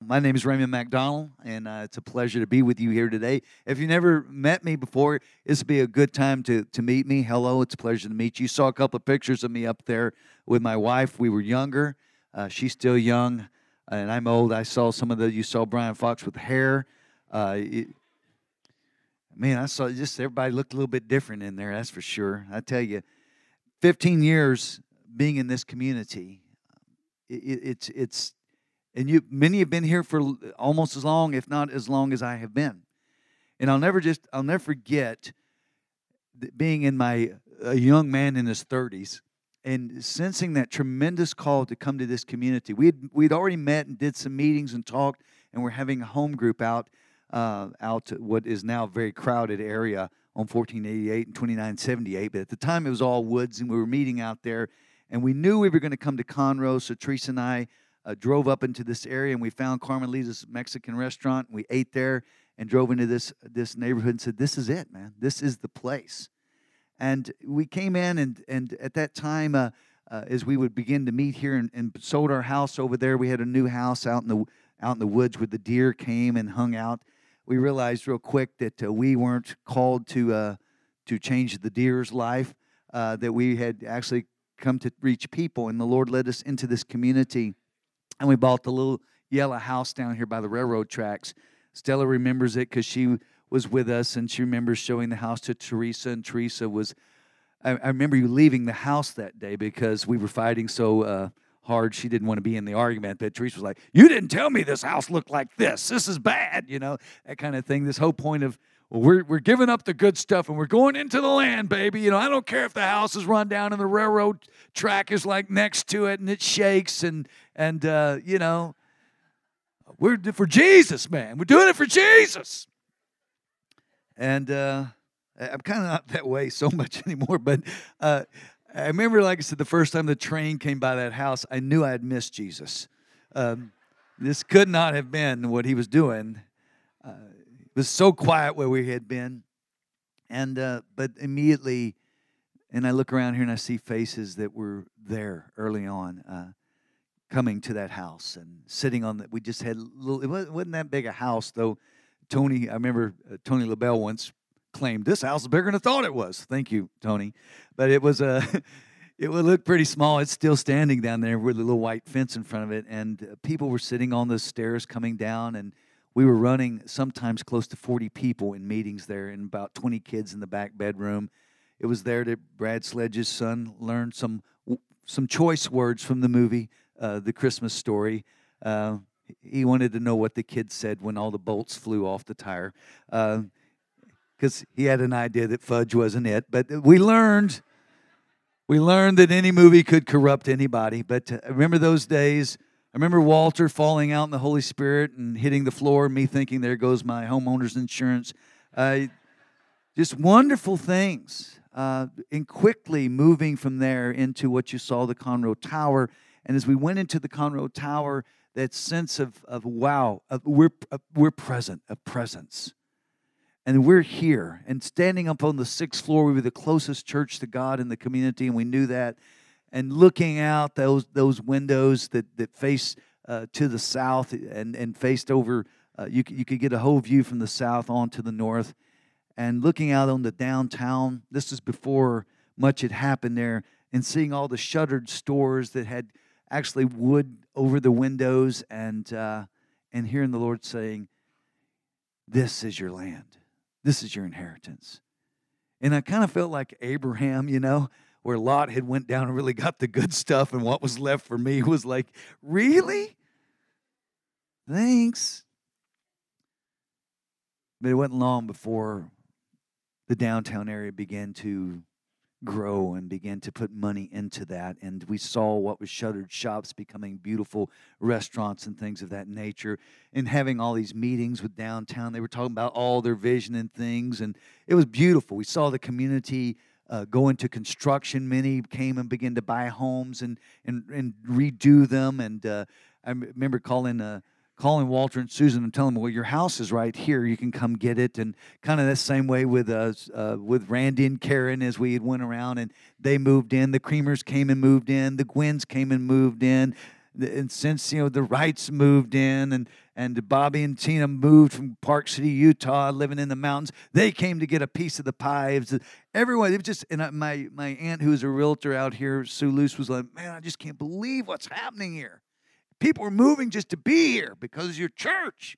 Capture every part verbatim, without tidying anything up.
my name is Raymond McDonald, and uh, it's a pleasure to be with you here today. If you never met me before, this would be a good time to, to meet me. Hello, it's a pleasure to meet you. You saw a couple of pictures of me up there with my wife. We were younger. Uh, she's still young, and I'm old. I saw some of the, you saw Brian Fox with hair. Uh, it, man, I saw just everybody looked a little bit different in there, that's for sure. I tell you, fifteen years being in this community, it, it, it's it's and you many have been here for almost as long, if not as long as I have been. And I'll never just I'll never forget being in my a young man in his thirties and sensing that tremendous call to come to this community. We'd we'd already met and did some meetings and talked, and we're having a home group out uh, out to what is now a very crowded area on fourteen eighty-eight and twenty-nine seventy-eight. But at the time, it was all woods, and we were meeting out there. And we knew we were going to come to Conroe, so Teresa and I uh, drove up into this area, and we found Carmelita's Mexican restaurant. And we ate there and drove into this this neighborhood and said, this is it, man. This is the place. And we came in, and, and at that time, uh, uh, as we would begin to meet here and, and sold our house over there, we had a new house out in the out in the woods where the deer came and hung out. We realized real quick that uh, we weren't called to uh, to change the deer's life, uh, that we had actually come to reach people, and the Lord led us into this community, and we bought the little yellow house down here by the railroad tracks. Stella remembers it because she was with us, and she remembers showing the house to Teresa, and Teresa was, I, I remember you leaving the house that day because we were fighting so uh, hard. She didn't want to be in the argument, but Teresa was like, you didn't tell me this house looked like this. This is bad, you know, that kind of thing. This whole point of, well, we're we're giving up the good stuff, and we're going into the land, baby. You know, I don't care if the house is run down and the railroad track is like next to it and it shakes, and, and uh, you know, we're for Jesus, man. We're doing it for Jesus. And uh, I'm kind of not that way so much anymore, but uh, I remember, like I said, the first time the train came by that house, I knew I had missed Jesus. Um, this could not have been what he was doing. Uh, it was so quiet where we had been. And uh, but immediately, and I look around here and I see faces that were there early on, uh, coming to that house and sitting on that. We just had a little, it wasn't that big a house, though. Tony, I remember uh, Tony LaBelle once claimed, this house is bigger than I thought it was. Thank you, Tony. But it was a, it would look pretty small. It's still standing down there with a little white fence in front of it. And uh, people were sitting on the stairs coming down, and we were running sometimes close to forty people in meetings there, and about twenty kids in the back bedroom. It was there that Brad Sledge's son learned some some choice words from the movie, uh, The Christmas Story. Uh, he wanted to know what the kids said when all the bolts flew off the tire, because uh, he had an idea that fudge wasn't it. But we learned, we learned that any movie could corrupt anybody. But uh, I remember those days. I remember Walter falling out in the Holy Spirit and hitting the floor, me thinking, there goes my homeowner's insurance. Uh, just wonderful things. Uh, and quickly moving from there into what you saw, the Conroe Tower. And as we went into the Conroe Tower, that sense of, of wow, of we're, of we're present, of presence. And we're here. And standing up on the sixth floor, we were the closest church to God in the community, and we knew that. And looking out those those windows that, that face uh, to the south and, and faced over, uh, you, you could get a whole view from the south on to the north. And looking out on the downtown, this is before much had happened there, and seeing all the shuttered stores that had actually wood over the windows, and uh, and hearing the Lord saying, this is your land. This is your inheritance. And I kind of felt like Abraham, you know, where Lot had went down and really got the good stuff, and what was left for me was like, really? Thanks. But it wasn't long before the downtown area began to grow and began to put money into that, and we saw what was shuttered shops becoming beautiful restaurants and things of that nature, and having all these meetings with downtown. They were talking about all their vision and things, and it was beautiful. We saw the community uh, go into construction. Many came and began to buy homes and and, and redo them, and uh, I remember calling uh, calling Walter and Susan and telling them, well, your house is right here. You can come get it. And kind of the same way with us, uh, with Randy and Karen as we had went around and they moved in. The Creamers came and moved in. The Gwynns came and moved in. and since, you know, the Wrights moved in, and and Bobby and Tina moved from Park City, Utah, living in the mountains, they came to get a piece of the pie. It was, everyone, it was just, and I, my my aunt, who's a realtor out here, Sue Luce, was like, man, I just can't believe what's happening here. People are moving just to be here because of your church.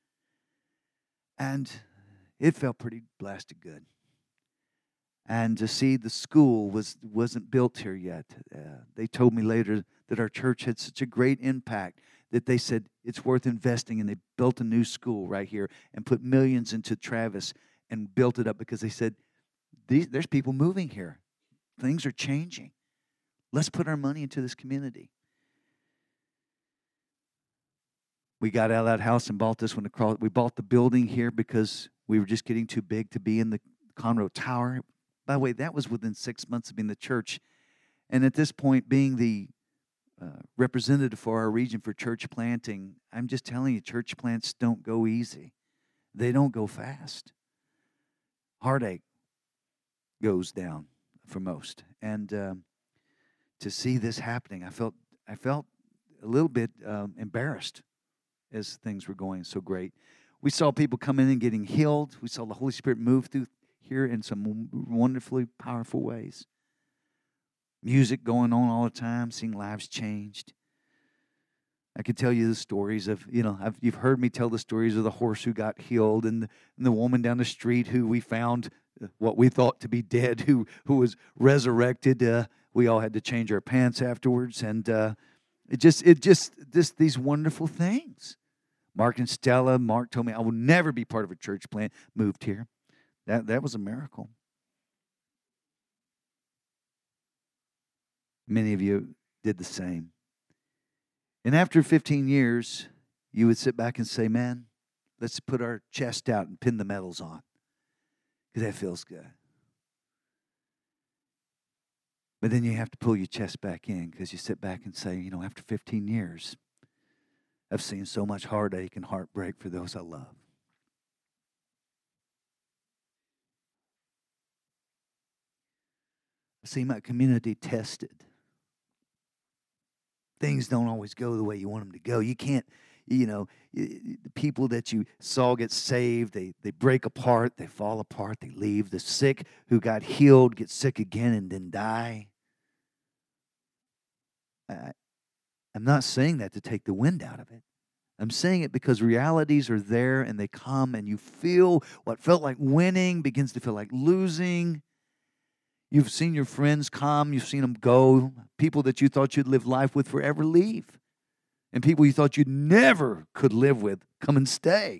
And it felt pretty blasted good. And to see the school was, wasn't built here yet. Uh, they told me later that our church had such a great impact that they said it's worth investing, and they built a new school right here and put millions into Travis and built it up because they said, These, there's people moving here. Things are changing. Let's put our money into this community. We got out of that house and bought this one across. We bought the building here because we were just getting too big to be in the Conroe Tower. By the way, that was within six months of being the church. And at this point, being the uh, representative for our region for church planting, I'm just telling you, church plants don't go easy. They don't go fast. Heartache goes down for most. And um, to see this happening, I felt I felt a little bit um, embarrassed as things were going so great. We saw people come in and getting healed. We saw the Holy Spirit move through here in some wonderfully powerful ways. Music going on all the time, seeing lives changed. I could tell you the stories of, you know, I've, you've heard me tell the stories of the horse who got healed, and the, and the woman down the street who we found what we thought to be dead, who who was resurrected. Uh, we all had to change our pants afterwards, and uh, it just it just just these wonderful things. Mark and Stella. Mark told me I will never be part of a church plant. Moved here. That that was a miracle. Many of you did the same. And after fifteen years, you would sit back and say, man, let's put our chest out and pin the medals on, because that feels good. But then you have to pull your chest back in, because you sit back and say, you know, after fifteen years, I've seen so much heartache and heartbreak for those I love. I've seen my community tested. Things don't always go the way you want them to go. You can't, you know, the people that you saw get saved, they, they break apart, they fall apart, they leave. The sick who got healed get sick again and then die. I, I'm not saying that to take the wind out of it. I'm saying it because realities are there and they come, and you feel what felt like winning begins to feel like losing. You've seen your friends come, you've seen them go. People that you thought you'd live life with forever leave. And people you thought you never could live with come and stay.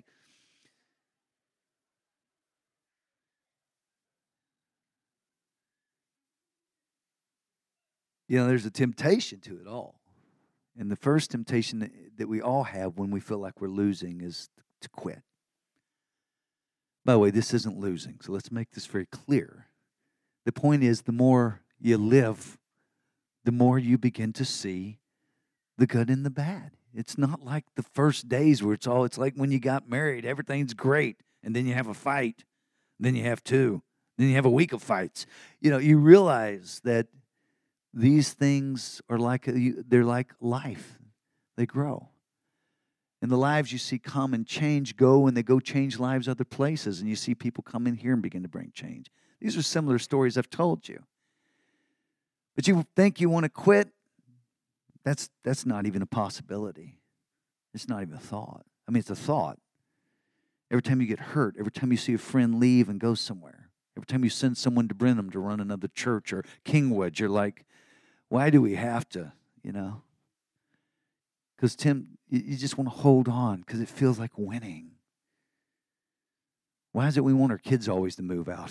You know, there's a temptation to it all. And the first temptation that we all have when we feel like we're losing is to quit. By the way, this isn't losing, so let's make this very clear. The point is, the more you live, the more you begin to see the good and the bad. It's not like the first days where it's all, it's like when you got married, everything's great, and then you have a fight, then you have two, then you have a week of fights. You know, you realize that these things are like, they're like life. They grow. And the lives you see come and change, go, and they go change lives other places, and you see people come in here and begin to bring change. These are similar stories I've told you. But you think you want to quit? That's that's not even a possibility. It's not even a thought. I mean, it's a thought. Every time you get hurt, every time you see a friend leave and go somewhere, every time you send someone to Brenham to run another church or Kingwood, you're like, why do we have to, you know? Because, Tim, you, you just want to hold on because it feels like winning. Why is it we want our kids always to move out?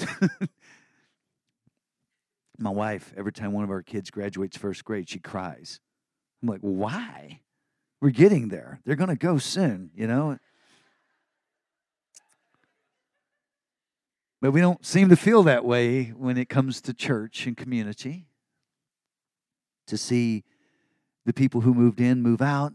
My wife, every time one of our kids graduates first grade, she cries. I'm like, why? We're getting there. They're going to go soon, you know? But we don't seem to feel that way when it comes to church and community. To see the people who moved in move out.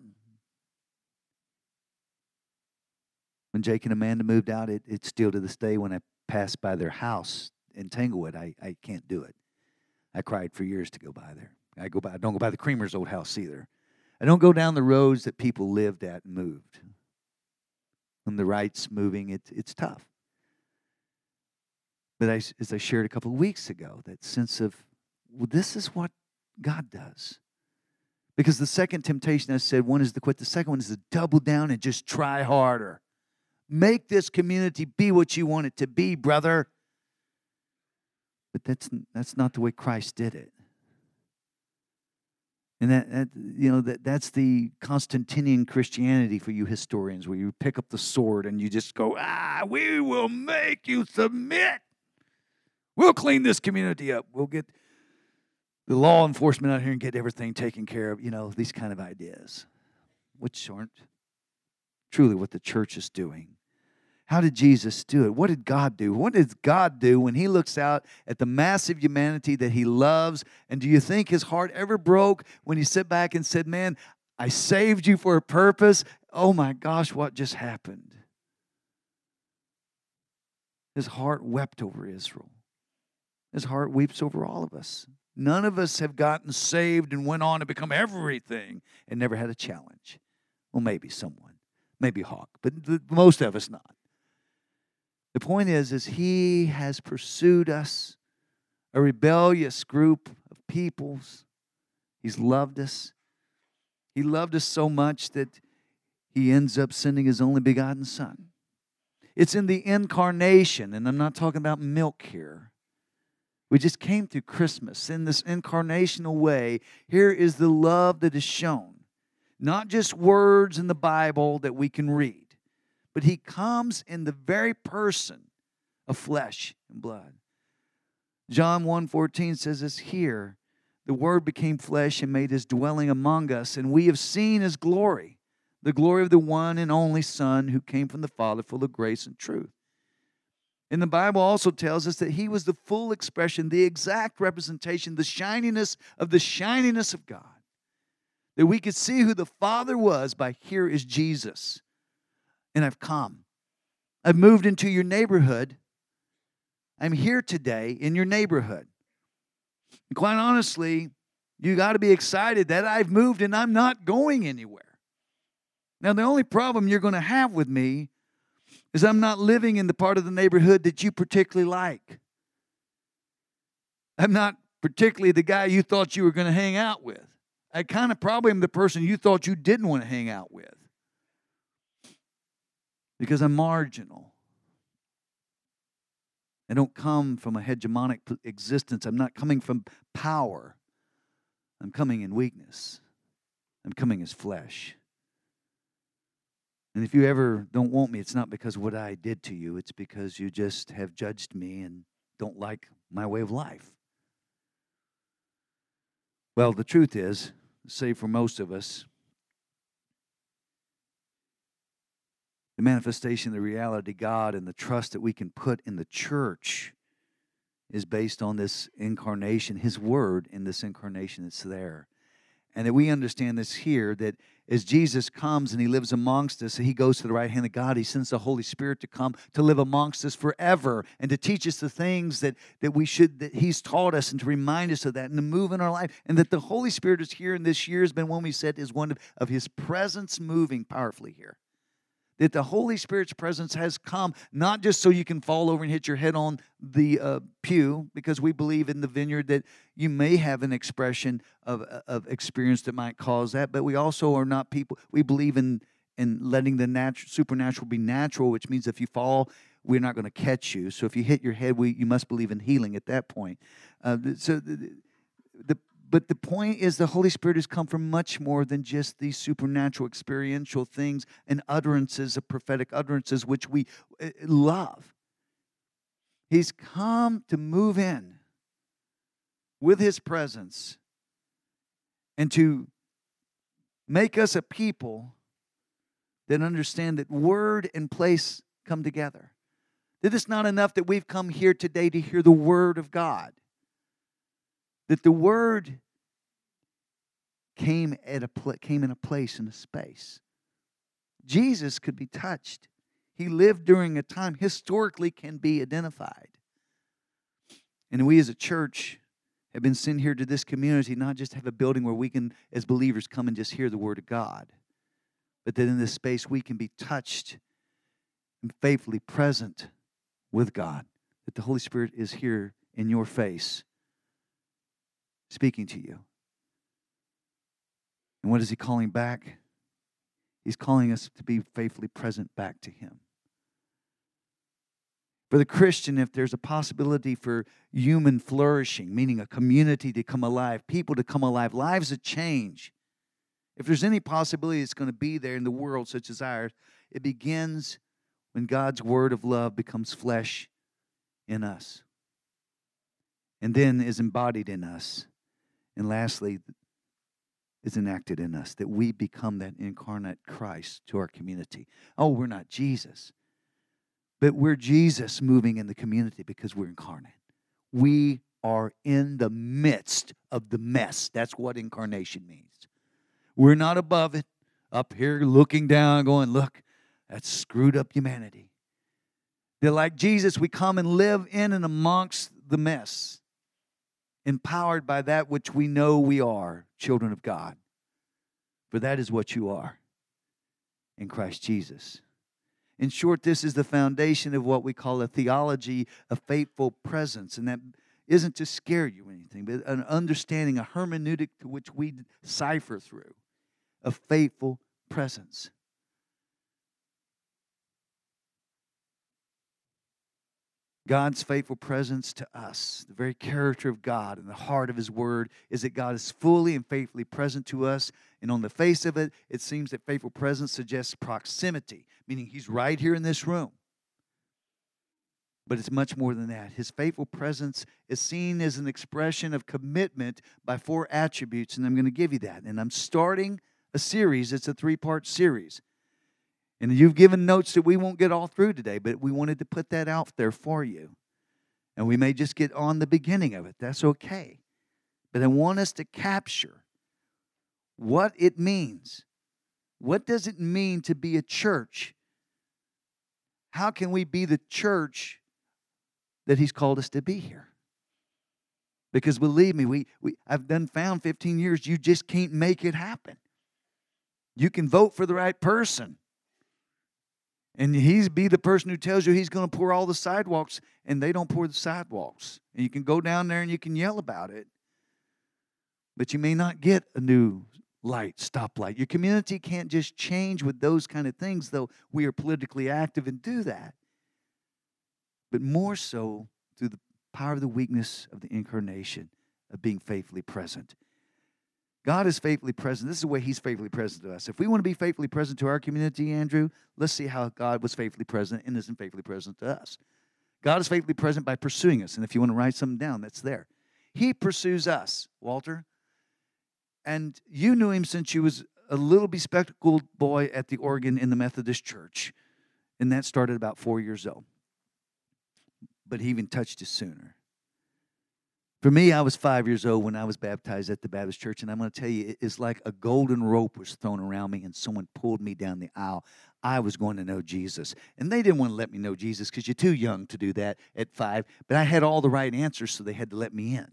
When Jake and Amanda moved out, it, it's still to this day when I pass by their house in Tanglewood, I, I can't do it. I cried for years to go by there. I go by. I don't go by the Creamer's old house either. I don't go down the roads that people lived at and moved. When the right's moving, it, it's tough. But I, as I shared a couple of weeks ago, that sense of, well, this is what God does. Because the second temptation, I said, one is to quit. The second one is to double down and just try harder. Make this community be what you want it to be, brother. But that's that's not the way Christ did it. And that, that you know that that's the Constantinian Christianity for you historians, where you pick up the sword and you just go, ah, we will make you submit. We'll clean this community up. We'll get the law enforcement out here and get everything taken care of. You know, these kind of ideas, which aren't truly what the church is doing. How did Jesus do it? What did God do? What does God do when he looks out at the massive humanity that he loves? And do you think his heart ever broke when he sat back and said, man, I saved you for a purpose? Oh my gosh, what just happened? His heart wept over Israel. His heart weeps over all of us. None of us have gotten saved and went on to become everything and never had a challenge. Well, maybe someone, maybe Hawk, but most of us not. The point is, is he has pursued us, a rebellious group of peoples. He's loved us. He loved us so much that he ends up sending his only begotten Son. It's in the incarnation, and I'm not talking about milk here. We just came through Christmas in this incarnational way. Here is the love that is shown. Not just words in the Bible that we can read. But he comes in the very person of flesh and blood. John one fourteen says this here, the Word became flesh and made his dwelling among us, and we have seen his glory, the glory of the one and only Son who came from the Father, full of grace and truth. And the Bible also tells us that he was the full expression, the exact representation, the shininess of the shininess of God. That we could see who the Father was by here is Jesus. And I've come. I've moved into your neighborhood. I'm here today in your neighborhood. And quite honestly, you got to be excited that I've moved and I'm not going anywhere. Now, the only problem you're going to have with me is I'm not living in the part of the neighborhood that you particularly like. I'm not particularly the guy you thought you were going to hang out with. I kind of probably am the person you thought you didn't want to hang out with. Because I'm marginal. I don't come from a hegemonic existence. I'm not coming from power. I'm coming in weakness. I'm coming as flesh. And if you ever don't want me, it's not because of what I did to you. It's because you just have judged me and don't like my way of life. Well, the truth is, save for most of us, the manifestation of the reality of God and the trust that we can put in the church is based on this incarnation, his word in this incarnation that's there. And that we understand this here, that as Jesus comes and he lives amongst us, he goes to the right hand of God, he sends the Holy Spirit to come to live amongst us forever and to teach us the things that, that we should, that he's taught us and to remind us of that and to move in our life. And that the Holy Spirit is here, and this year has been one we said is one of, of his presence moving powerfully here. That the Holy Spirit's presence has come, not just so you can fall over and hit your head on the uh, pew, because we believe in the vineyard that you may have an expression of, of experience that might cause that, but we also are not people, we believe in, in letting the natural, supernatural be natural, which means if you fall, we're not going to catch you. So if you hit your head, we you must believe in healing at that point. Uh, so the, the But the point is the Holy Spirit has come from much more than just these supernatural experiential things and utterances of prophetic utterances, which we love. He's come to move in with his presence and to make us a people that understand that word and place come together. That it's not enough that we've come here today to hear the word of God. That the word came at a pl- came in a place in a space. Jesus could be touched. He lived during a time historically can be identified. And we as a church have been sent here to this community, not just have a building where we can, as believers, come and just hear the Word of God, but that in this space we can be touched and faithfully present with God, that the Holy Spirit is here in your face, speaking to you. And what is He calling back? He's calling us to be faithfully present back to Him. For the Christian, if there's a possibility for human flourishing, meaning a community to come alive, people to come alive, lives to change, if there's any possibility it's going to be there in the world such as ours, it begins when God's word of love becomes flesh in us, and then is embodied in us, and lastly, is enacted in us, that we become that incarnate Christ to our community. Oh, we're not Jesus, but we're Jesus moving in the community because we're incarnate. We are in the midst of the mess. That's what incarnation means. We're not above it, up here looking down, going, look, that's screwed up humanity. That like Jesus, we come and live in and amongst the mess, empowered by that which we know we are, children of God. For that is what you are in Christ Jesus. In short, this is the foundation of what we call a theology of faithful presence. And that isn't to scare you or anything, but an understanding, a hermeneutic to which we cipher through, a faithful presence. God's faithful presence to us, the very character of God and the heart of His Word, is that God is fully and faithfully present to us. And on the face of it, it seems that faithful presence suggests proximity, meaning He's right here in this room. But it's much more than that. His faithful presence is seen as an expression of commitment by four attributes, and I'm going to give you that. And I'm starting a series. It's a three-part series. And you've given notes that we won't get all through today, but we wanted to put that out there for you. And we may just get on the beginning of it. That's okay. But I want us to capture what it means. What does it mean to be a church? How can we be the church that He's called us to be here? Because believe me, we, we I've done found fifteen years, you just can't make it happen. You can vote for the right person. And he's be the person who tells you he's going to pour all the sidewalks, and they don't pour the sidewalks. And you can go down there and you can yell about it. But you may not get a new light, stoplight. Your community can't just change with those kind of things, though we are politically active and do that. But more so through the power of the weakness of the incarnation, of being faithfully present. God is faithfully present. This is the way He's faithfully present to us. If we want to be faithfully present to our community, Andrew, let's see how God was faithfully present and isn't faithfully present to us. God is faithfully present by pursuing us. And if you want to write something down, that's there. He pursues us, Walter. And you knew Him since you was a little bespectacled boy at the organ in the Methodist church. And that started about four years old. But He even touched you sooner. For me, I was five years old when I was baptized at the Baptist church, and I'm going to tell you, it's like a golden rope was thrown around me, and someone pulled me down the aisle. I was going to know Jesus. And they didn't want to let me know Jesus because you're too young to do that at five, but I had all the right answers, so they had to let me in.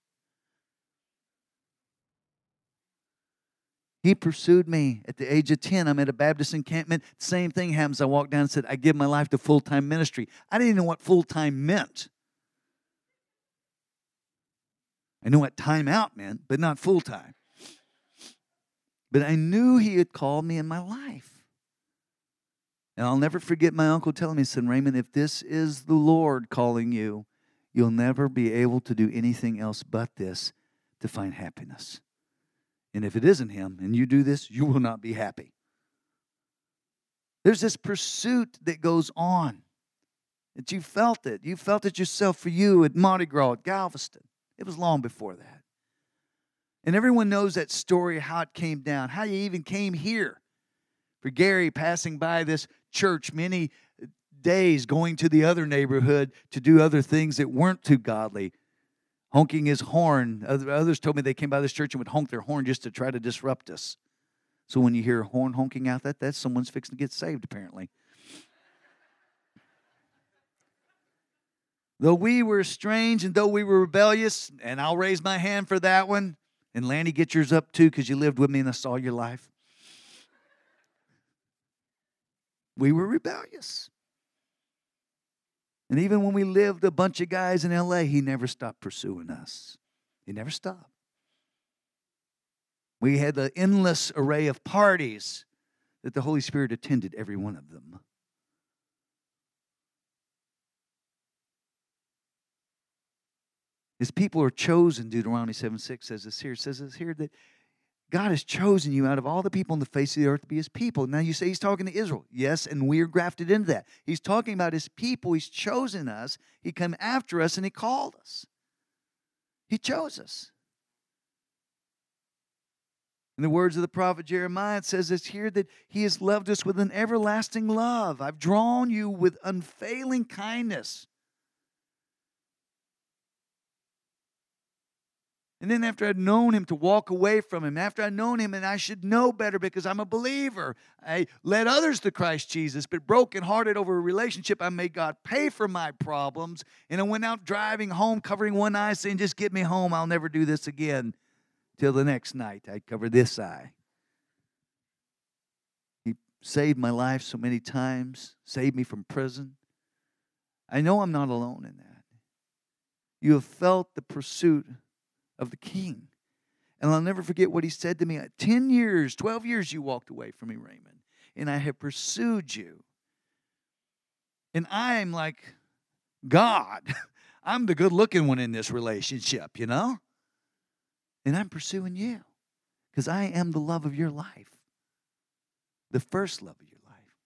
He pursued me at the age of ten. I'm at a Baptist encampment. Same thing happens. I walked down and said, I give my life to full-time ministry. I didn't know what full-time meant. I knew what time out meant, but not full-time. But I knew He had called me in my life. And I'll never forget my uncle telling me, son Raymond, if this is the Lord calling you, you'll never be able to do anything else but this to find happiness. And if it isn't Him and you do this, you will not be happy. There's this pursuit that goes on. That you felt it. You felt it yourself for you at Mardi Gras, at Galveston. It was long before that. And everyone knows that story, how it came down, how you even came here. For Gary passing by this church many days, going to the other neighborhood to do other things that weren't too godly, honking his horn. Others told me they came by this church and would honk their horn just to try to disrupt us. So when you hear a horn honking out, that, that's someone's fixing to get saved, apparently. Though we were strange and though we were rebellious, and I'll raise my hand for that one. And Lanny, get yours up too, because you lived with me and I saw your life. We were rebellious. And even when we lived a bunch of guys in L A, he never stopped pursuing us. He never stopped. We had the endless array of parties that the Holy Spirit attended every one of them. His people are chosen, Deuteronomy seven six says this here. It says this here that God has chosen you out of all the people on the face of the earth to be His people. Now you say He's talking to Israel. Yes, and we are grafted into that. He's talking about His people. He's chosen us. He came after us and He called us. He chose us. In the words of the prophet Jeremiah, it says this here that He has loved us with an everlasting love. I've drawn you with unfailing kindness. And then after I'd known Him, to walk away from Him. After I'd known Him and I should know better because I'm a believer, I led others to Christ Jesus, but brokenhearted over a relationship, I made God pay for my problems. And I went out driving home, covering one eye, saying, just get me home. I'll never do this again. Till the next night, I'd cover this eye. He saved my life so many times, saved me from prison. I know I'm not alone in that. You have felt the pursuit of the King. And I'll never forget what He said to me. Ten years, twelve years you walked away from me, Raymond. And I have pursued you. And I'm like God. I'm the good-looking one in this relationship, you know? And I'm pursuing you. Because I am the love of your life. The first love of your life.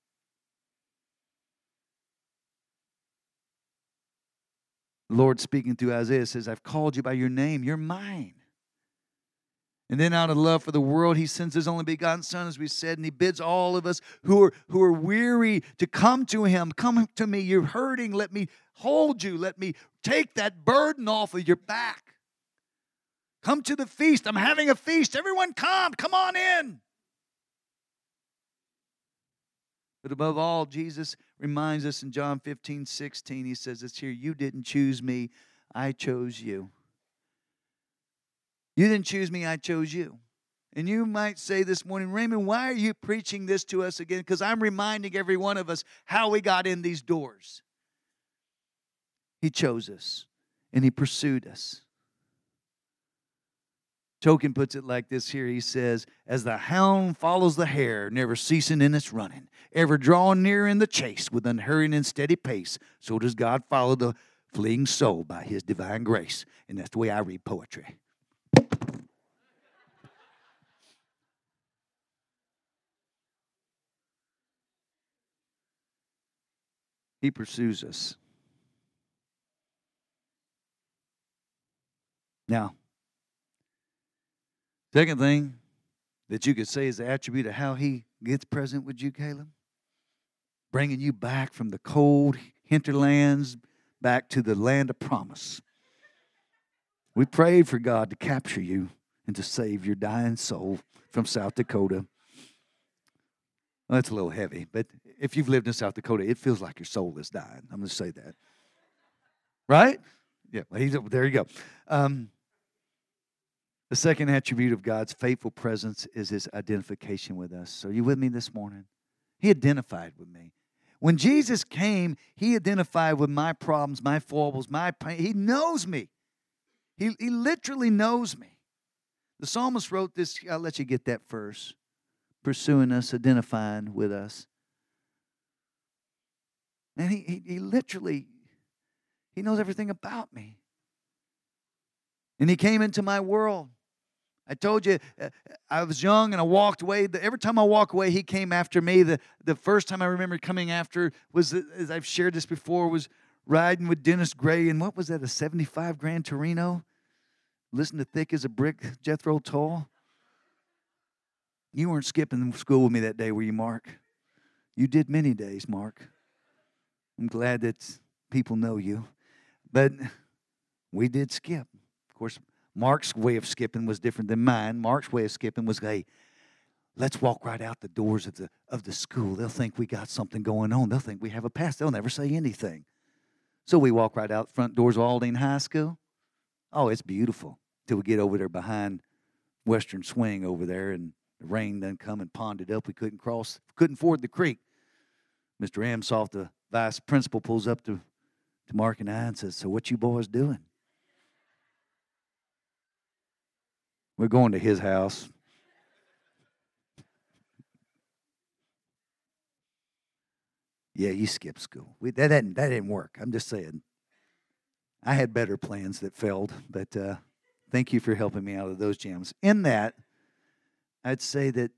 The Lord speaking through Isaiah says, I've called you by your name. You're mine. And then out of love for the world, He sends His only begotten Son, as we said, and He bids all of us who are, who are weary to come to Him. Come to me. You're hurting. Let me hold you. Let me take that burden off of your back. Come to the feast. I'm having a feast. Everyone come. Come on in. But above all, Jesus reminds us in John fifteen sixteen, He says it's here, you didn't choose me, I chose you. You didn't choose me, I chose you. And you might say this morning, Raymond, why are you preaching this to us again? Because I'm reminding every one of us how we got in these doors. He chose us, and He pursued us. Tolkien puts it like this here. He says, as the hound follows the hare, never ceasing in its running, ever drawing near in the chase with unhurrying and steady pace, so does God follow the fleeing soul by His divine grace. And that's the way I read poetry. He pursues us. Now, second thing that you could say is the attribute of how He gets present with you, Caleb. Bringing you back from the cold hinterlands back to the land of promise. We prayed for God to capture you and to save your dying soul from South Dakota. Well, that's a little heavy, but if you've lived in South Dakota, it feels like your soul is dying. I'm going to say that. Right? Yeah, he's, there you go. Um, The second attribute of God's faithful presence is His identification with us. Are you with me this morning? He identified with me. When Jesus came, He identified with my problems, my foibles, my pain. He knows me. He, he literally knows me. The psalmist wrote this. I'll let you get that first. Pursuing us, identifying with us. And he, he, he literally, He knows everything about me. And He came into my world. I told you, uh, I was young and I walked away. Every time I walk away, He came after me. The, the first time I remember coming after was, as I've shared this before, was riding with Dennis Gray. And what was that, a seventy-five Grand Torino? Listen to Thick as a Brick, Jethro Tull. You weren't skipping school with me that day, were you, Mark? You did many days, Mark. I'm glad that people know you. But we did skip. Of course, Mark's way of skipping was different than mine. Mark's way of skipping was, hey, let's walk right out the doors of the of the school. They'll think we got something going on. They'll think we have a past. They'll never say anything. So we walk right out the front doors of Aldine High School. Oh, it's beautiful till we get over there behind Western Swing over there, and the rain done come and ponded up. We couldn't cross, couldn't ford the creek. Mister Amsoff, the vice principal, pulls up to, to Mark and I and says, "So what you boys doing?" We're going to his house. Yeah, you skipped school. We, that, didn't, that didn't work. I'm just saying. I had better plans that failed, but uh, thank you for helping me out of those jams. In that, I'd say that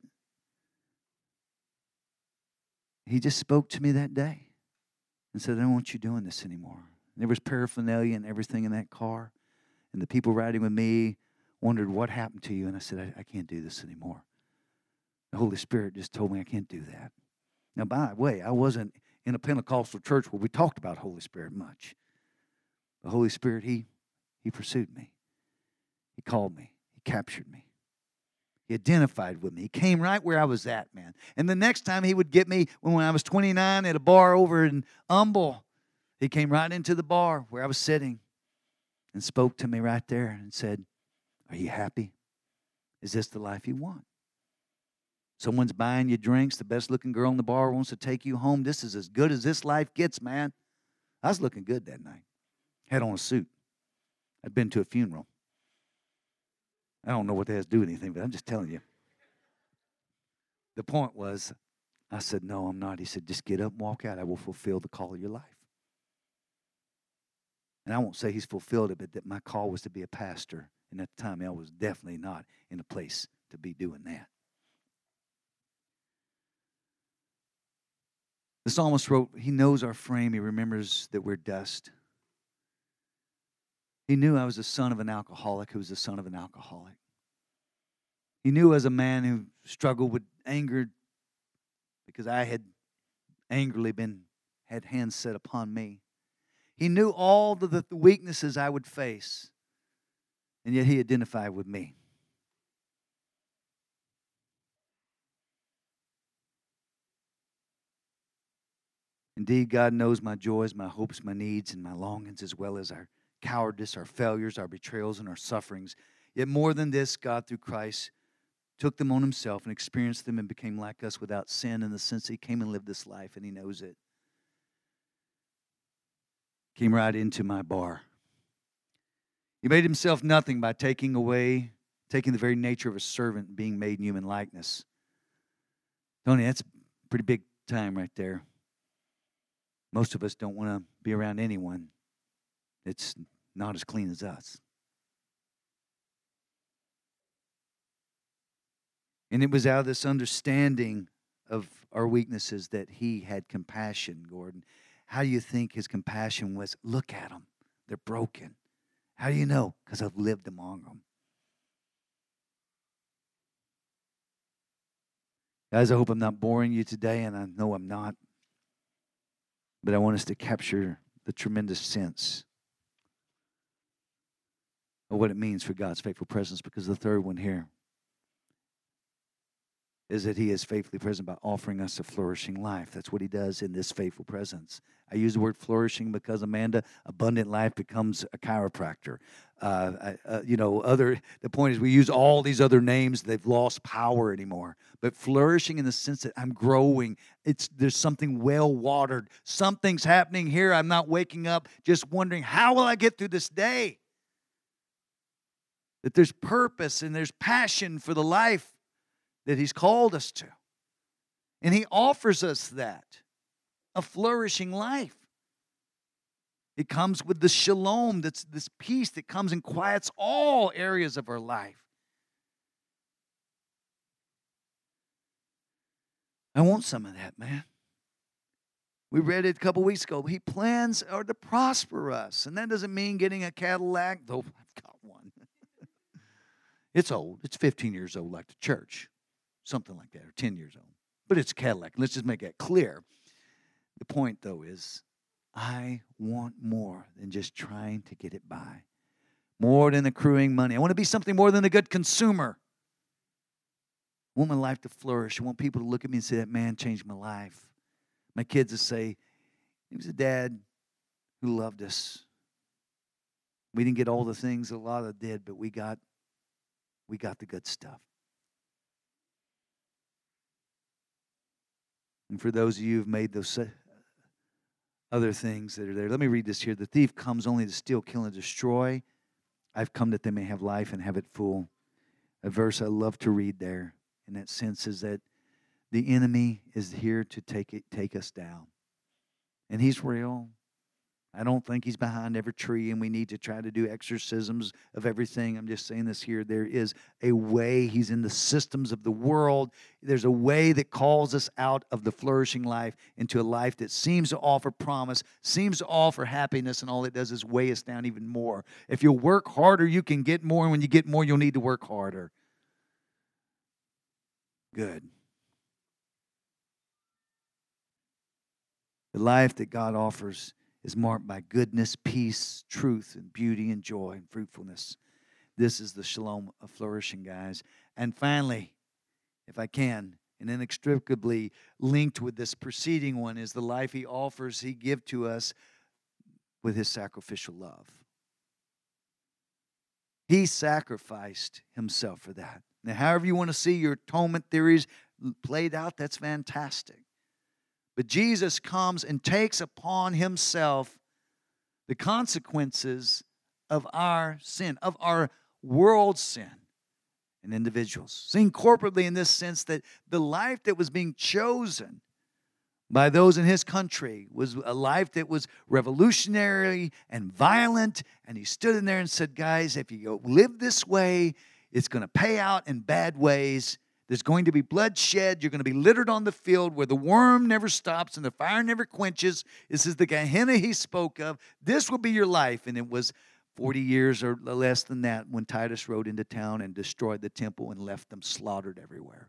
he just spoke to me that day and said, "I don't want you doing this anymore." And there was paraphernalia and everything in that car, and the people riding with me wondered, "What happened to you?" And I said, I, I can't do this anymore. The Holy Spirit just told me I can't do that. Now, by the way, I wasn't in a Pentecostal church where we talked about Holy Spirit much. The Holy Spirit, he, he pursued me. He called me. He captured me. He identified with me. He came right where I was at, man. And the next time he would get me, when I was twenty-nine at a bar over in Humble, he came right into the bar where I was sitting and spoke to me right there and said, "Are you happy? Is this the life you want? Someone's buying you drinks. The best-looking girl in the bar wants to take you home. This is as good as this life gets, man." I was looking good that night. Had on a suit. I'd been to a funeral. I don't know what that has to do with anything, but I'm just telling you. The point was, I said, "No, I'm not." He said, "Just get up and walk out. I will fulfill the call of your life." And I won't say he's fulfilled it, but that my call was to be a pastor. And at the time, I was definitely not in a place to be doing that. The psalmist wrote, he knows our frame. He remembers that we're dust. He knew I was the son of an alcoholic who was the son of an alcoholic. He knew as a man who struggled with anger because I had angrily been, had hands set upon me. He knew all the, the weaknesses I would face, and yet he identified with me. Indeed, God knows my joys, my hopes, my needs, and my longings, as well as our cowardice, our failures, our betrayals, and our sufferings. Yet more than this, God, through Christ, took them on himself and experienced them and became like us without sin, in the sense that he came and lived this life, and he knows it. Came right into my bar. He made himself nothing by taking away, taking the very nature of a servant and being made in human likeness. Tony, that's a pretty big time right there. Most of us don't want to be around anyone that's not as clean as us. And it was out of this understanding of our weaknesses that he had compassion, Gordon. How do you think his compassion was? Look at them. They're broken. How do you know? Because I've lived among them. Guys, I hope I'm not boring you today, and I know I'm not. But I want us to capture the tremendous sense of what it means for God's faithful presence, because the third one here is that he is faithfully present by offering us a flourishing life. That's what he does in this faithful presence. I use the word flourishing because, Amanda, abundant life becomes a chiropractor. Uh, uh, you know, other. The point is we use all these other names. They've lost power anymore. But flourishing in the sense that I'm growing. It's there's something well-watered. Something's happening here. I'm not waking up just wondering, how will I get through this day? That there's purpose and there's passion for the life that he's called us to. And he offers us that, a flourishing life. It comes with the shalom, that's this peace that comes and quiets all areas of our life. I want some of that, man. We read it a couple weeks ago. He plans are to prosper us. And that doesn't mean getting a Cadillac, though I've got one. It's old. It's fifteen years old, like the church. Something like that, or ten years old. But it's Cadillac. Let's just make that clear. The point, though, is I want more than just trying to get it by. More than accruing money. I want to be something more than a good consumer. I want my life to flourish. I want people to look at me and say, that man changed my life. My kids will say, he was a dad who loved us. We didn't get all the things a lot of did, but we got we got the good stuff. And for those of you who've made those other things that are there, let me read this here. The thief comes only to steal, kill, and destroy. I've come that they may have life and have it full. A verse I love to read there in that sense is that the enemy is here to take it, take us down. And he's real. I don't think he's behind every tree and we need to try to do exorcisms of everything. I'm just saying this here. There is a way. He's in the systems of the world. There's a way that calls us out of the flourishing life into a life that seems to offer promise, seems to offer happiness, and all it does is weigh us down even more. If you work harder, you can get more, and when you get more, you'll need to work harder. Good. The life that God offers is marked by goodness, peace, truth, and beauty, and joy, and fruitfulness. This is the shalom of flourishing, guys. And finally, if I can, and inextricably linked with this preceding one is the life he offers, he gives to us with his sacrificial love. He sacrificed himself for that. Now, however you want to see your atonement theories played out, that's fantastic. But Jesus comes and takes upon himself the consequences of our sin, of our world's sin and individuals. Seen corporately in this sense that the life that was being chosen by those in his country was a life that was revolutionary and violent. And he stood in there and said, guys, if you live this way, it's going to pay out in bad ways. There's going to be bloodshed. You're going to be littered on the field where the worm never stops and the fire never quenches. This is the Gehenna he spoke of. This will be your life. And it was forty years or less than that when Titus rode into town and destroyed the temple and left them slaughtered everywhere.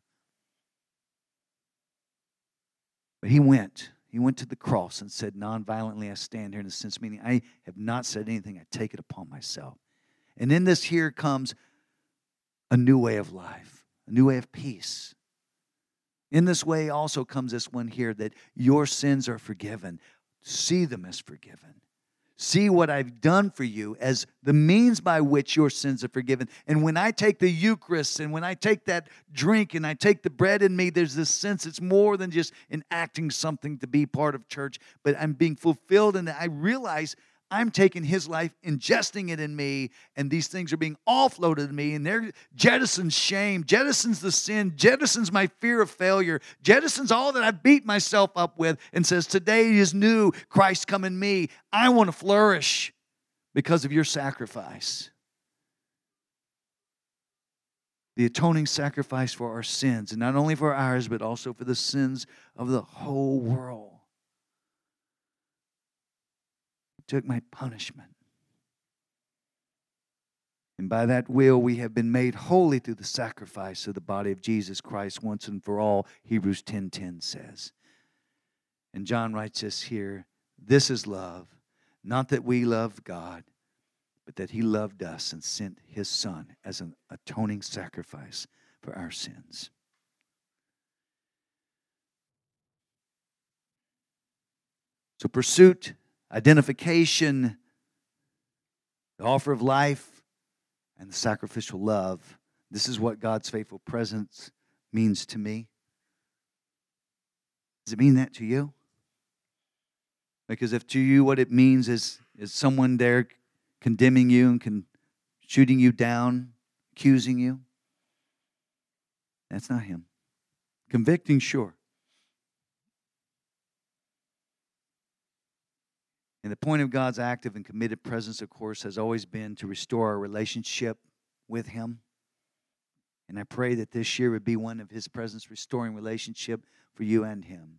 But he went. He went to the cross and said, non-violently I stand here in a sense, meaning I have not said anything. I take it upon myself. And in this here comes a new way of life. A new way of peace. In this way also comes this one here that your sins are forgiven. See them as forgiven. See what I've done for you as the means by which your sins are forgiven. And when I take the Eucharist and when I take that drink and I take the bread in me, there's this sense it's more than just enacting something to be part of church, but I'm being fulfilled and I realize I'm taking his life, ingesting it in me, and these things are being offloaded to me, and they're jettisons shame, jettisons the sin, jettisons my fear of failure, jettisons all that I beat myself up with, and says, today is new, Christ come in me. I want to flourish because of your sacrifice. The atoning sacrifice for our sins, and not only for ours, but also for the sins of the whole world. Took my punishment. And by that will we have been made holy through the sacrifice of the body of Jesus Christ once and for all, Hebrews ten ten says. And John writes this here, this is love, not that we loved God, but that he loved us and sent his Son as an atoning sacrifice for our sins. So pursuit, identification, the offer of life, and the sacrificial love. This is what God's faithful presence means to me. Does it mean that to you? Because if to you what it means is, is someone there condemning you and con- shooting you down, accusing you, that's not him. Convicting, sure. And the point of God's active and committed presence, of course, has always been to restore our relationship with him. And I pray that this year would be one of his presence restoring relationship for you and him.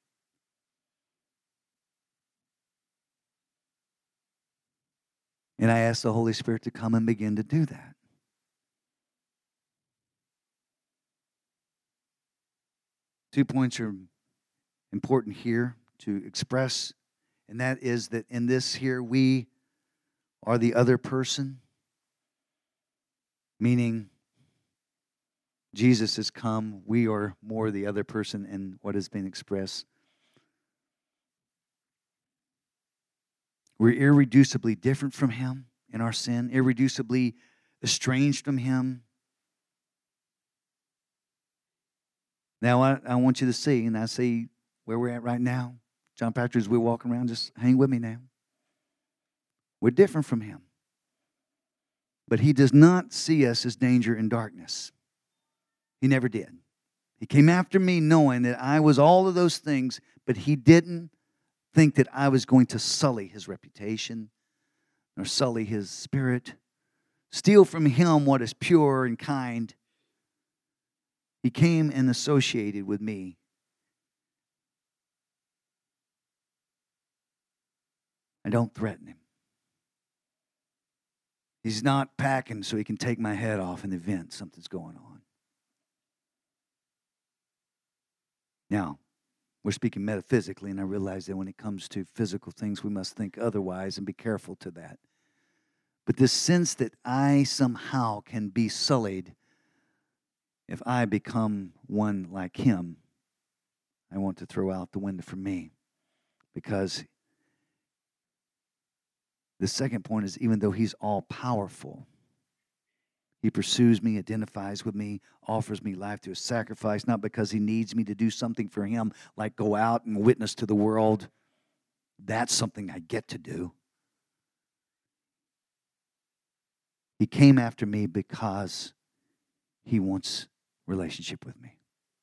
And I ask the Holy Spirit to come and begin to do that. Two points are important here to express. And that is that in this here, we are the other person. Meaning, Jesus has come. We are more the other person in what has been expressed. We're irreducibly different from Him in our sin, irreducibly estranged from Him. Now, I, I want you to see, and I see where we're at right now. John Patrick, as we're walking around, just hang with me now. We're different from Him. But He does not see us as danger and darkness. He never did. He came after me knowing that I was all of those things, but He didn't think that I was going to sully His reputation or sully His spirit, steal from Him what is pure and kind. He came and associated with me. I don't threaten Him. He's not packing so He can take my head off in the event something's going on. Now, we're speaking metaphysically, and I realize that when it comes to physical things, we must think otherwise and be careful to that. But this sense that I somehow can be sullied if I become one like Him, I want to throw out the window for me. Because the second point is, even though He's all-powerful, He pursues me, identifies with me, offers me life through a sacrifice, not because He needs me to do something for Him, like go out and witness to the world. That's something I get to do. He came after me because He wants relationship with me.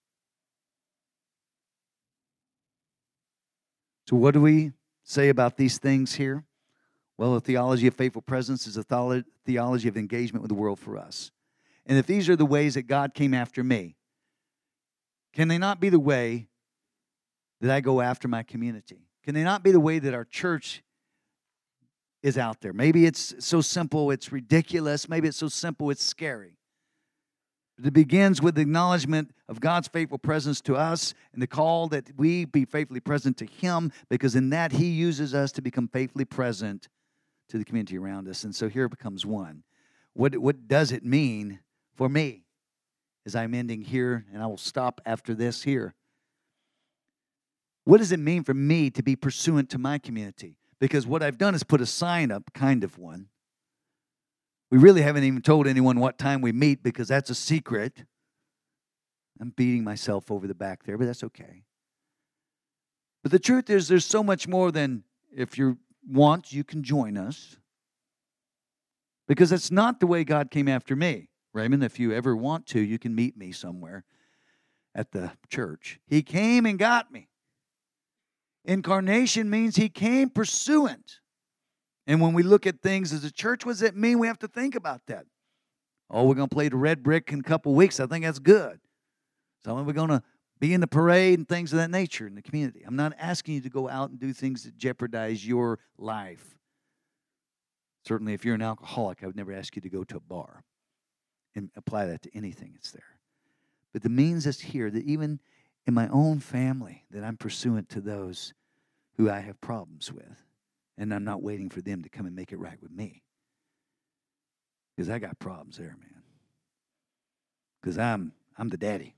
So what do we say about these things here? Well, the theology of faithful presence is a theology of engagement with the world for us. And if these are the ways that God came after me, can they not be the way that I go after my community? Can they not be the way that our church is out there? Maybe it's so simple, it's ridiculous. Maybe it's so simple, it's scary. But it begins with the acknowledgement of God's faithful presence to us and the call that we be faithfully present to Him, because in that He uses us to become faithfully present to the community around us. And so here becomes one. What, what does it mean for me? As I'm ending here, and I will stop after this here. What does it mean for me to be pursuant to my community? Because what I've done is put a sign up, kind of one. We really haven't even told anyone what time we meet because that's a secret. I'm beating myself over the back there, but that's okay. But the truth is, there's so much more than, if you want, you can join us. Because that's not the way God came after me. Raymond, if you ever want to, you can meet me somewhere at the church. He came and got me. Incarnation means He came pursuant. And when we look at things as a church, what does it mean? We have to think about that. Oh, we're going to play the red brick in a couple weeks. I think that's good. So we're going to be in the parade and things of that nature in the community. I'm not asking you to go out and do things that jeopardize your life. Certainly, if you're an alcoholic, I would never ask you to go to a bar and apply that to anything that's there. But the means is here that even in my own family, that I'm pursuant to those who I have problems with. And I'm not waiting for them to come and make it right with me. Because I got problems there, man. Because I'm I'm the daddy.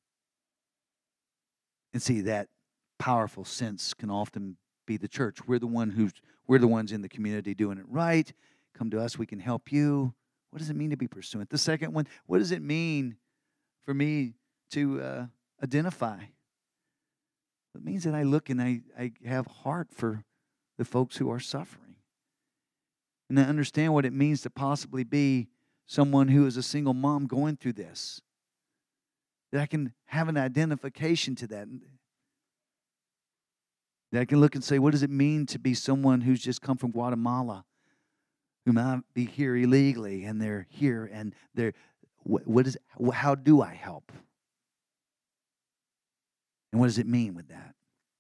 And see, that powerful sense can often be the church. We're the one who's we're the ones in the community doing it right. Come to us, we can help you. What does it mean to be pursuant? The second one, what does it mean for me to uh, identify? It means that I look and I, I have heart for the folks who are suffering. And I understand what it means to possibly be someone who is a single mom going through this. That I can have an identification to that. That I can look and say, what does it mean to be someone who's just come from Guatemala, who might be here illegally, and they're here, and they're, what, what is, how do I help? And what does it mean with that?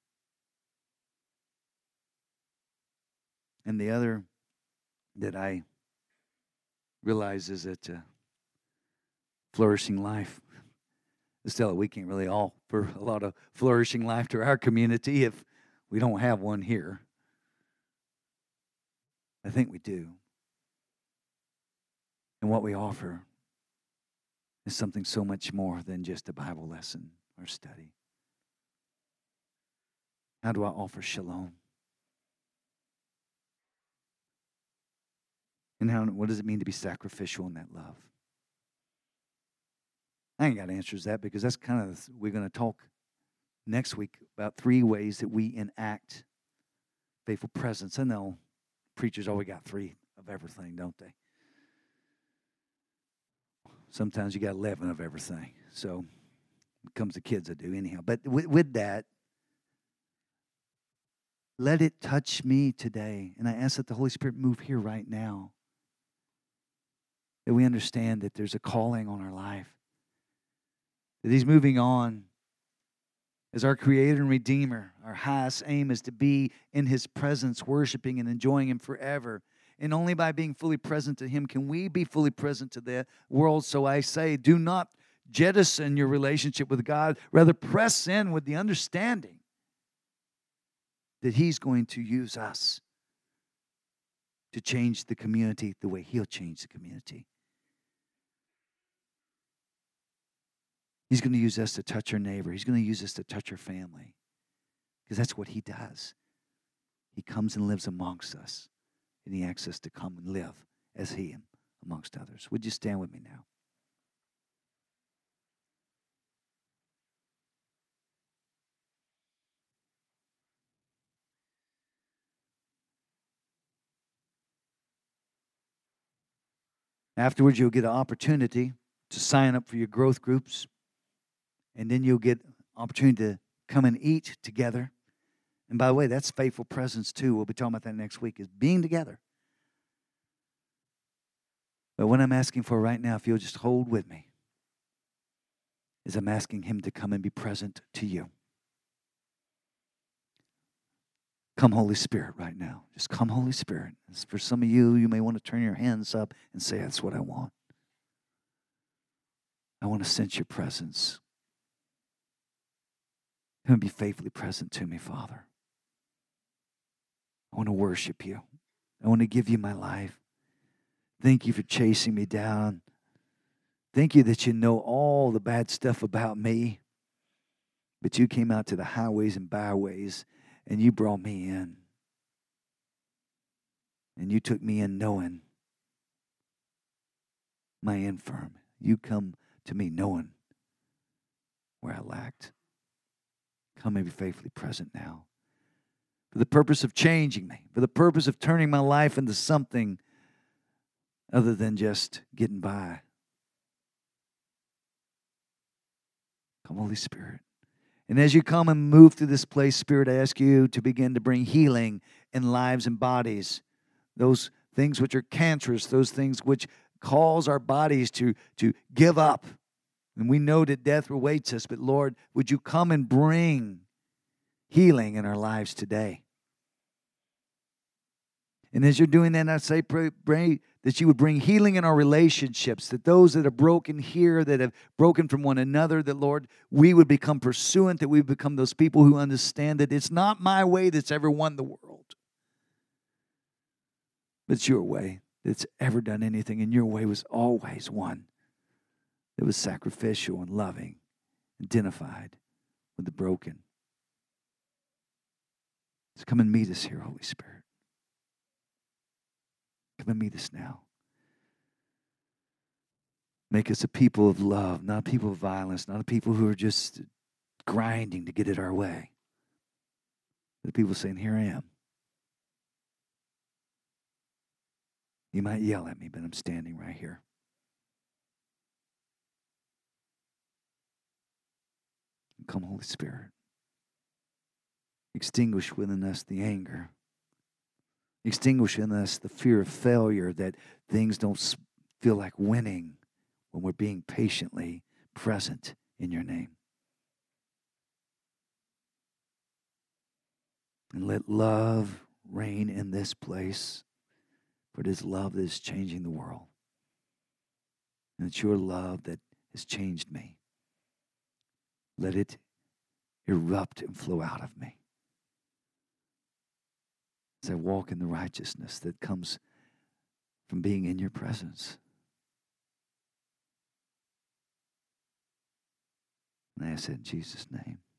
And the other that I realize is that uh, flourishing life, Estella, we can't really offer a lot of flourishing life to our community if we don't have one here. I think we do. And what we offer is something so much more than just a Bible lesson or study. How do I offer shalom? And how, what does it mean to be sacrificial in that love? I ain't got answers to that because that's kind of, we're going to talk next week about three ways that we enact faithful presence. I know preachers always got three of everything, don't they? Sometimes you got eleven of everything. So it comes to kids that do anyhow. But with, with that, let it touch me today. And I ask that the Holy Spirit move here right now. That we understand that there's a calling on our life. That He's moving on as our Creator and Redeemer. Our highest aim is to be in His presence, worshiping and enjoying Him forever. And only by being fully present to Him can we be fully present to the world. So I say, do not jettison your relationship with God. Rather, press in with the understanding that He's going to use us to change the community the way He'll change the community. He's going to use us to touch our neighbor. He's going to use us to touch our family. Because that's what He does. He comes and lives amongst us. And He asks us to come and live as He amongst others. Would you stand with me now? Afterwards, you'll get an opportunity to sign up for your growth groups. And then you'll get an opportunity to come and eat together. And by the way, that's faithful presence too. We'll be talking about that next week, is being together. But what I'm asking for right now, if you'll just hold with me, is I'm asking Him to come and be present to you. Come, Holy Spirit, right now. Just come, Holy Spirit. As for some of you, you may want to turn your hands up and say, that's what I want. I want to sense your presence. Come and be faithfully present to me, Father. I want to worship you. I want to give you my life. Thank you for chasing me down. Thank you that you know all the bad stuff about me. But you came out to the highways and byways and you brought me in. And you took me in knowing my infirm. You come to me knowing where I lacked. Come and be faithfully present now. For the purpose of changing me. For the purpose of turning my life into something other than just getting by. Come, Holy Spirit. And as you come and move through this place, Spirit, I ask you to begin to bring healing in lives and bodies. Those things which are cancerous, those things which cause our bodies to, to give up. And we know that death awaits us, but Lord, would you come and bring healing in our lives today? And as you're doing that, I say, pray, pray that you would bring healing in our relationships, that those that are broken here, that have broken from one another, that, Lord, we would become pursuant, that we would become those people who understand that it's not my way that's ever won the world, but it's your way that's ever done anything, and your way was always one that was sacrificial and loving, identified with the broken. So come and meet us here, Holy Spirit. Come and meet us now. Make us a people of love, not a people of violence, not a people who are just grinding to get it our way. The people saying, here I am. You might yell at me, but I'm standing right here. Come, Holy Spirit. Extinguish within us the anger. Extinguish in us the fear of failure, that things don't feel like winning when we're being patiently present in your name. And let love reign in this place, for it is love that is changing the world. And it's your love that has changed me. Let it erupt and flow out of me as I walk in the righteousness that comes from being in your presence. And I ask it in Jesus' name.